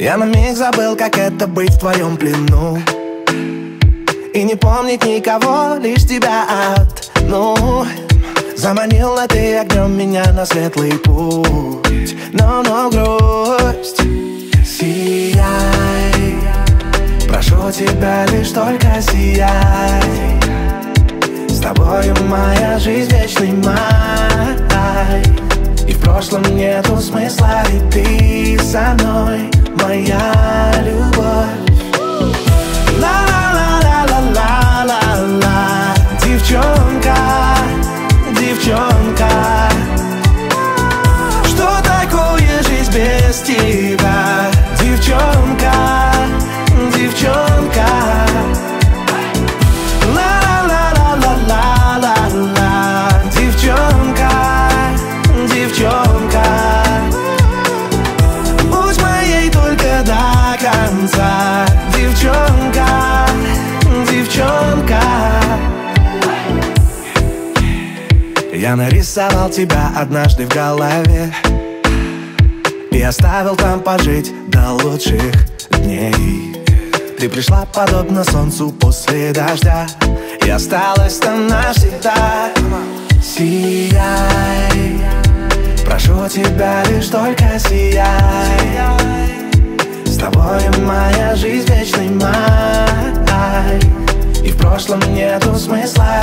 Я на миг забыл, как это быть в твоем плену, и не помнить никого, лишь тебя одну. Заманила ты огнем меня на светлый путь, но грусть. Сияй, прошу тебя, лишь только сияй. С тобою моя жизнь вечный май, и в прошлом нету смысла, ведь ты со мной, моя любовь. Ла-ла-ла-ла-ла-ла-ла, девчонка, девчонка, что такое жизнь без тебя? Девчонка, девчонка. Ла-ла-ла-ла-ла-ла-ла, девчонка, девчонка, будь моей только до конца. Девчонка, девчонка. Я нарисовал тебя однажды в голове и оставил там пожить до лучших дней. Ты пришла подобно солнцу после дождя и осталась там навсегда. Сияй, прошу тебя, лишь только сияй. С тобой моя жизнь вечный май, и в прошлом нету смысла,